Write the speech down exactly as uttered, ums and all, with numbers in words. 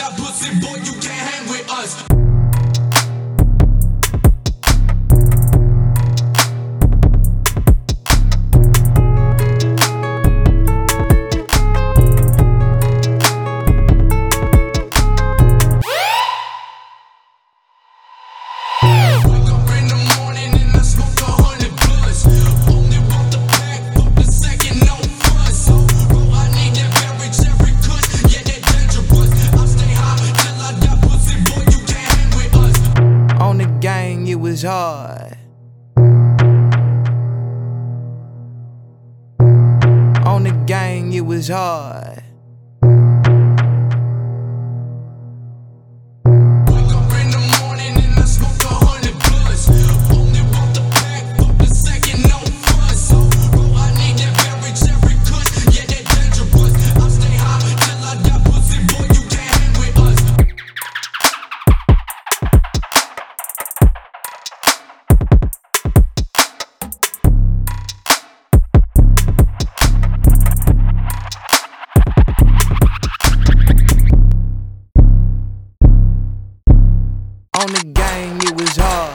that pussy, boy, you can't hang with us. It was hard. On the gang, it was hard. On the gang, it was hard.